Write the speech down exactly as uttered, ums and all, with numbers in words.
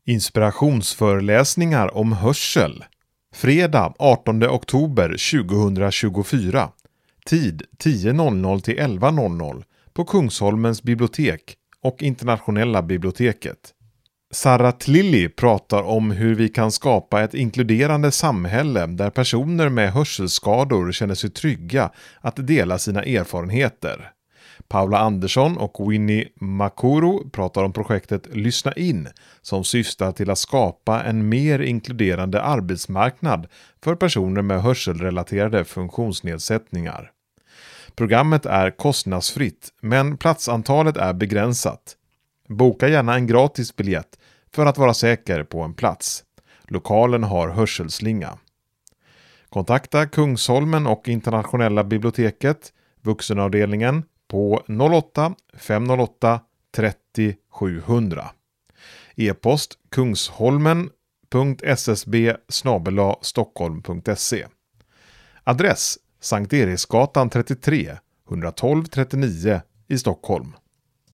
Inspirationsföreläsningar om hörsel. Fredag artonde oktober tjugohundratjugofyra. Tid tio till elva på Kungsholmens bibliotek och Internationella biblioteket. Sarah Tlilli pratar om hur vi kan skapa ett inkluderande samhälle där personer med hörselskador känner sig trygga att dela sina erfarenheter. Paula Andersson och Winnie Makuru pratar om projektet Lyssna in som syftar till att skapa en mer inkluderande arbetsmarknad för personer med hörselrelaterade funktionsnedsättningar. Programmet är kostnadsfritt men platsantalet är begränsat. Boka gärna en gratis biljett för att vara säker på en plats. Lokalen har hörselslinga. Kontakta Kungsholmen och Internationella biblioteket, vuxenavdelningen, på noll åtta fem noll åtta trettio sjuhundra. E-post kungsholmen punkt s s b snabel-a stockholm punkt se. Adress Sankt Eriksgatan trettiotre, etthundratolv trettionio i Stockholm.